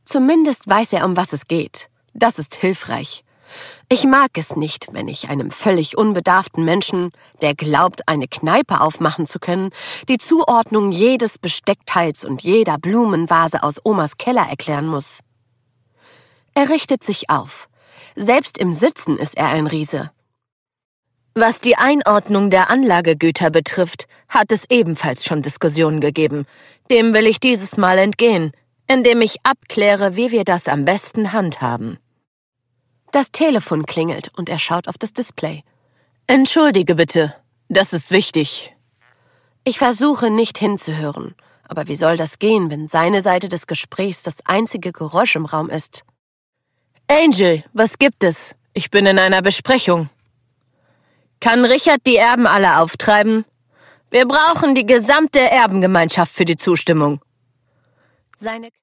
Zumindest weiß er, um was es geht. Das ist hilfreich. Ich mag es nicht, wenn ich einem völlig unbedarften Menschen, der glaubt, eine Kneipe aufmachen zu können, die Zuordnung jedes Besteckteils und jeder Blumenvase aus Omas Keller erklären muss. Er richtet sich auf. Selbst im Sitzen ist er ein Riese. Was die Einordnung der Anlagegüter betrifft, hat es ebenfalls schon Diskussionen gegeben. Dem will ich dieses Mal entgehen, indem ich abkläre, wie wir das am besten handhaben. Das Telefon klingelt und er schaut auf das Display. Entschuldige bitte, das ist wichtig. Ich versuche nicht hinzuhören, aber wie soll das gehen, wenn seine Seite des Gesprächs das einzige Geräusch im Raum ist? Angel, was gibt es? Ich bin in einer Besprechung. Kann Richard die Erben alle auftreiben? Wir brauchen die gesamte Erbengemeinschaft für die Zustimmung. Seine